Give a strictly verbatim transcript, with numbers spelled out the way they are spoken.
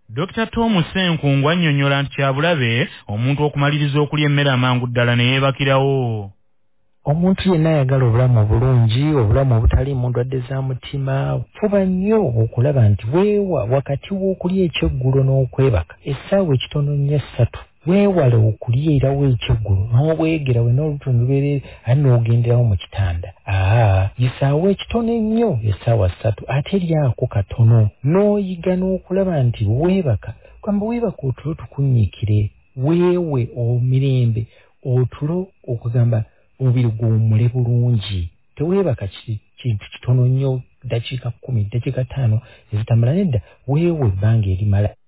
Dokita Tom Senkungu annyonnyola nti kyabulabe omuntu okumaliriza okulya emmere amangu ddala ne yeebakirawo. Omuntu yenna ayagala obulamu obulungi, obulamu obutaliimu ndwadde za mutima, fuba nnyo okulaba nti weewa wakati w'okulya ekyeggulo n'okwebaka essaawa ekitono nnyo essatu weewale okulyerawo ekyeggulo n'obwegerawe n'olutundu lubeerere ate n'ogenderawo mu kitanda. Aa isaawa ekitono ennyo essaawa ssatu ate lyako katono n'oyiga n'okulaba nti weebaka kwamba weebaka otulo tukunnyikire weewe omirembe otulo okugamba omubiri gw'omuwummule bulungi teweebaka kintu kitono nnyo dakiika kkumi dakiika ttaano ezitamala nedda weewe ebbanga erimala.